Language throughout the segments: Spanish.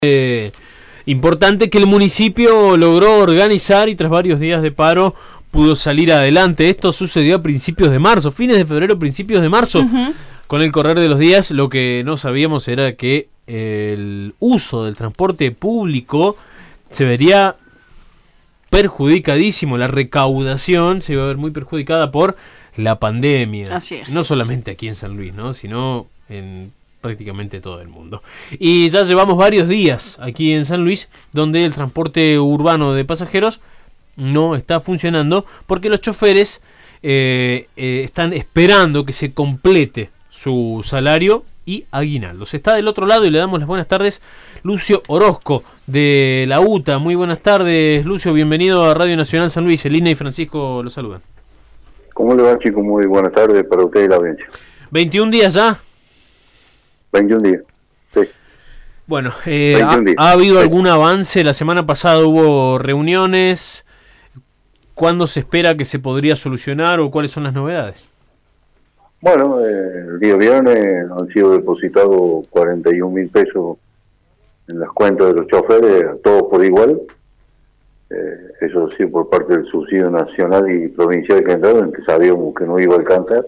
Importante que el municipio logró organizar y tras varios días de paro pudo salir adelante. Esto sucedió a principios de marzo, fines de febrero, principios de marzo. Con el correr de los días, lo que no sabíamos era que el uso del transporte público se vería perjudicadísimo. La recaudación se iba a ver muy perjudicada por la pandemia. Así es. No solamente aquí en San Luis, ¿no? Sino en prácticamente todo el mundo. Y ya llevamos varios días aquí en San Luis donde el transporte urbano de pasajeros no está funcionando porque los choferes están esperando que se complete su salario y aguinaldos. Está del otro lado y le damos las buenas tardes Lucio Orozco de la UTA. Muy buenas tardes, Lucio, bienvenido a Radio Nacional San Luis. Elina y Francisco lo saludan. ¿Cómo le va, chicos? Muy buenas tardes para usted y la audiencia. 21 días ya. 21 días, sí. Bueno, ¿ha habido algún avance? La semana pasada hubo reuniones. ¿Cuándo se espera que se podría solucionar o cuáles son las novedades? Bueno, el día viernes han sido depositados 41.000 pesos en las cuentas de los choferes, todos por igual. Eso sí, por parte del subsidio nacional y provincial que entraron, en que sabíamos que no iba a alcanzar.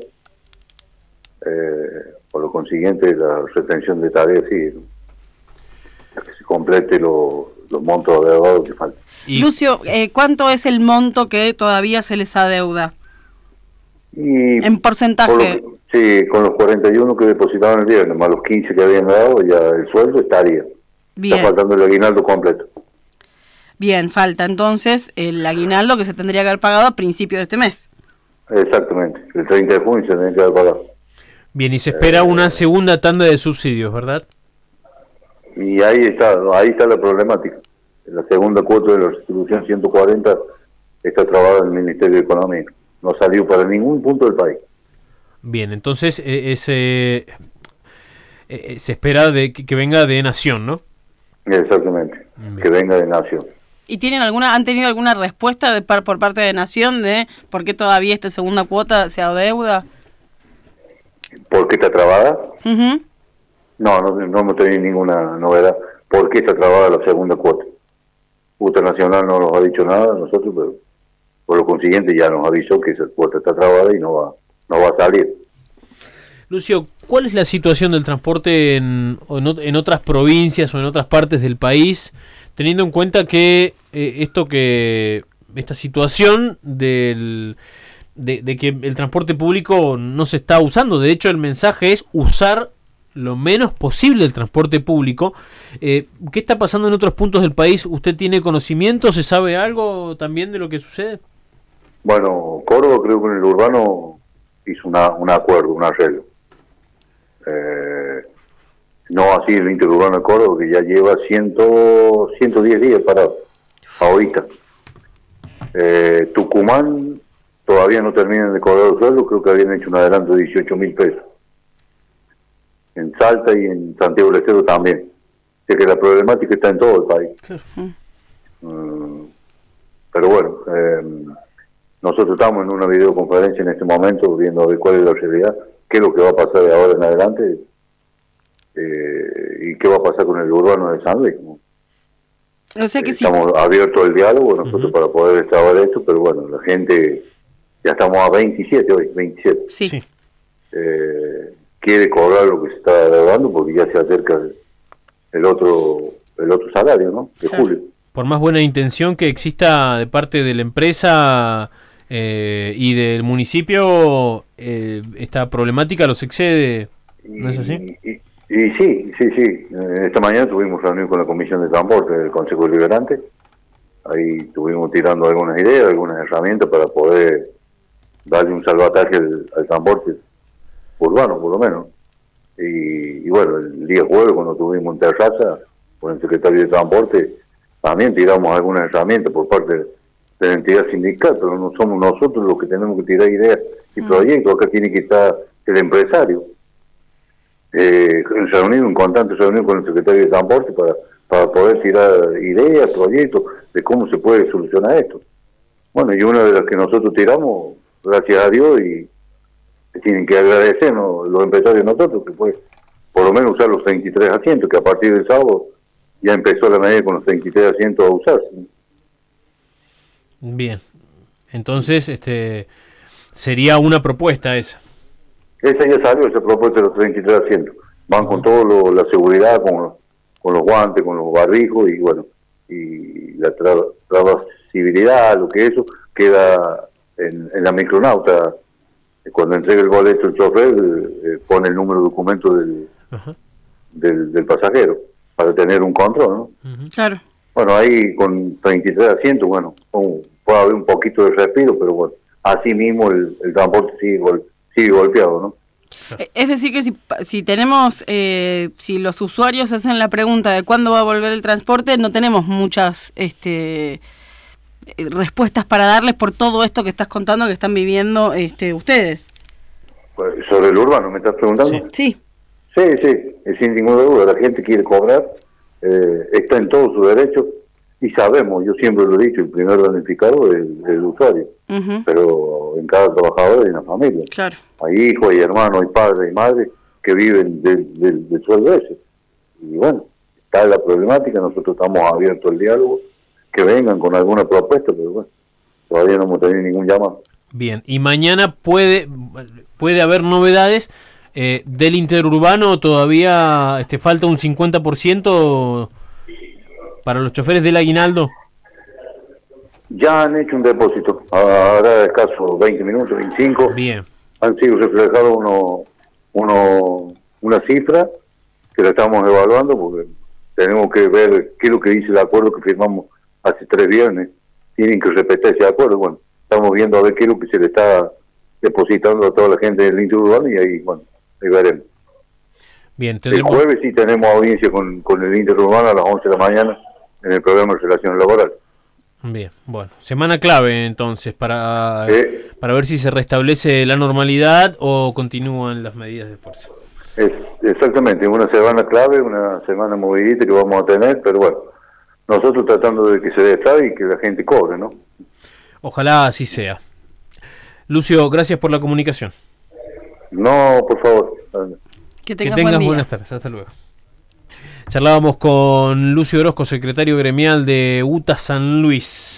Por lo consiguiente, la retención de tareas sí, que se complete los montos adeudados que faltan. Lucio, ¿cuánto es el monto que todavía se les adeuda? Y en porcentaje. Sí, con los 41 que depositaban el viernes, más los 15 que habían dado, ya el sueldo estaría. Bien. Está faltando el aguinaldo completo. Bien, falta entonces el aguinaldo que se tendría que haber pagado a principio de este mes. Exactamente, el 30 de junio se tendría que haber pagado. Bien, y se espera una segunda tanda de subsidios, ¿verdad? Y ahí está la problemática. La segunda cuota de la distribución 140 está trabada en el Ministerio de Economía. No salió para ningún punto del país. Bien, entonces se espera de que venga de Nación, ¿no? Exactamente, bien. Que venga de Nación. ¿Y han tenido alguna respuesta por parte de Nación de por qué todavía esta segunda cuota se adeuda? ¿Por qué está trabada? Uh-huh. No hemos tenido ninguna novedad. ¿Por qué está trabada la segunda cuota? UTA Nacional no nos ha dicho nada a nosotros, pero por lo consiguiente ya nos avisó que esa cuota está trabada y no va a salir. Lucio, ¿cuál es la situación del transporte en otras provincias o en otras partes del país, teniendo en cuenta que esta situación de que el transporte público no se está usando? De hecho, el mensaje es usar lo menos posible el transporte público. ¿Qué está pasando en otros puntos del país? ¿Usted tiene conocimiento? ¿Se sabe algo también de lo que sucede? Bueno, Córdoba creo que en el urbano hizo un acuerdo, un arreglo. No así el interurbano de Córdoba, que ya lleva 110 días parado, ahorita. Tucumán todavía no terminan de cobrar el sueldo, creo que habían hecho un adelanto de 18.000 pesos. En Salta y en Santiago del Estero también. O sea que la problemática está en todo el país. Pero bueno, nosotros estamos en una videoconferencia en este momento viendo a ver cuál es la realidad, qué es lo que va a pasar de ahora en adelante y qué va a pasar con el urbano de San Luis, ¿no? O sea que estamos abiertos al diálogo nosotros para poder extrabar esto, pero bueno, la gente, ya estamos a 27 hoy, 27. Sí. Quiere cobrar lo que se está dando porque ya se acerca el otro salario, ¿no? De julio. Por más buena intención que exista de parte de la empresa y del municipio, esta problemática los excede, ¿no es así? Y sí. Esta mañana tuvimos reunión con la Comisión de Transporte del Consejo Deliberante. Ahí estuvimos tirando algunas ideas, algunas herramientas para poder darle un salvataje al transporte urbano, por lo menos. Y bueno, el día jueves, cuando tuvimos en terraza con el secretario de Transporte, también tiramos algunas herramientas por parte de la entidad sindical, pero no somos nosotros los que tenemos que tirar ideas y proyectos. Acá tiene que estar el empresario. En constante reunión con el secretario de Transporte para poder tirar ideas, proyectos de cómo se puede solucionar esto. Bueno, y una de las que nosotros tiramos, gracias a Dios, y tienen que agradecernos los empresarios nosotros, que fue por lo menos usar los 23 asientos, que a partir del sábado ya empezó la medida con los 33 asientos a usarse. Bien. Entonces, sería una propuesta esa. Esa ya salió, esa propuesta de los 33 asientos. Van con todo la seguridad, con los guantes, con los barbijos y bueno, y la trazabilidad, lo que eso queda en la micronauta. Cuando entrega el boleto el chofer, pone el número de documento del pasajero para tener un control, ¿no? Claro. Bueno, ahí con 33 asientos, bueno, puede haber un poquito de respiro, pero bueno, así mismo el transporte sigue golpeado, ¿no? Es decir, que si tenemos, si los usuarios hacen la pregunta de cuándo va a volver el transporte, no tenemos muchas respuestas para darles por todo esto que estás contando que están viviendo ustedes. Pues, sobre el urbano, ¿me estás preguntando? Sí. Sí, sin ninguna duda, la gente quiere cobrar, está en todo su derecho, y sabemos, yo siempre lo he dicho, el primer damnificado es el usuario, pero en cada trabajador hay una familia. Claro. Hay hijos, hay hermanos, hay padres, hay madres que viven del sueldo ese. Y bueno, está la problemática, nosotros estamos abiertos al diálogo, que vengan con alguna propuesta, pero bueno, todavía no hemos tenido ningún llamado. Bien, y mañana puede haber novedades del interurbano. Todavía falta un 50% para los choferes del aguinaldo. Ya han hecho un depósito, ahora escaso 20 minutos, 25. Bien. Han sido reflejados una cifra que la estamos evaluando porque tenemos que ver qué es lo que dice el acuerdo que firmamos hace 3 viernes. Tienen que respetar ese acuerdo. Bueno, estamos viendo a ver qué es lo que se le está depositando a toda la gente del interurbano y ahí, bueno, ahí veremos. Bien, el jueves sí tenemos audiencia con el interurbano a las 11 de la mañana en el programa de relaciones laborales. Bien, bueno, semana clave entonces para ver si se restablece la normalidad o continúan las medidas de fuerza. Exactamente, una semana clave, una semana movidita que vamos a tener, pero bueno, nosotros tratando de que se destrabe y que la gente cobre, ¿no? Ojalá así sea. Lucio, gracias por la comunicación. No, por favor. Que tengas buenas tardes, hasta luego. Charlábamos con Lucio Orozco, secretario gremial de UTA San Luis.